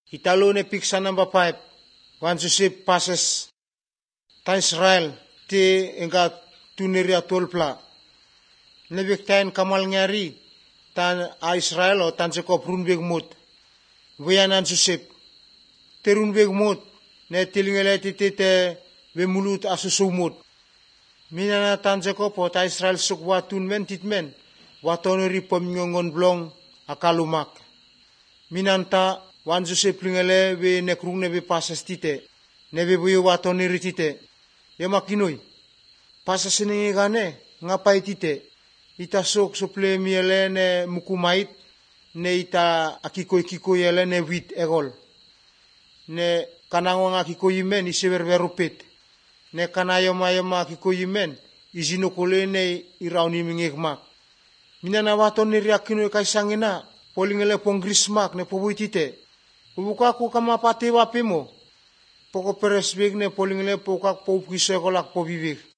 Italo ne piksa number 5. Wan Joseph passes ta Israel te enga tuneria tolpla. Nebektain kamal ngari tan a Israel o tan Jacob runbeg mot. Wayanan Joseph. Te runbeg mot ne tilingele te mulut asusumut. Minana tan Jacob o ta Israel sok watun men titmen. Watoneri pomngongon blong akalumak. Minanta wan Joseph lingele we nekrung nebe pasas tite. Nebe buyo watoneri tite. Yamakinoy. Pasas ningi gane ngapai tite. Ita sok sople miele ne mukumait. Ne ita akikoy ele ne wit egol. Ne kanangwang akikoy men iseververupit. Ne kanayoma akikoy men isinokole ne irauni mingekmak. Minana watoneri akinoy kaisangina. Polingele pong grismak ne pobuitite. Pubuka ku kama pati wapimo. Poko peresbig ne polingele pokak po kiso kolak po bibig.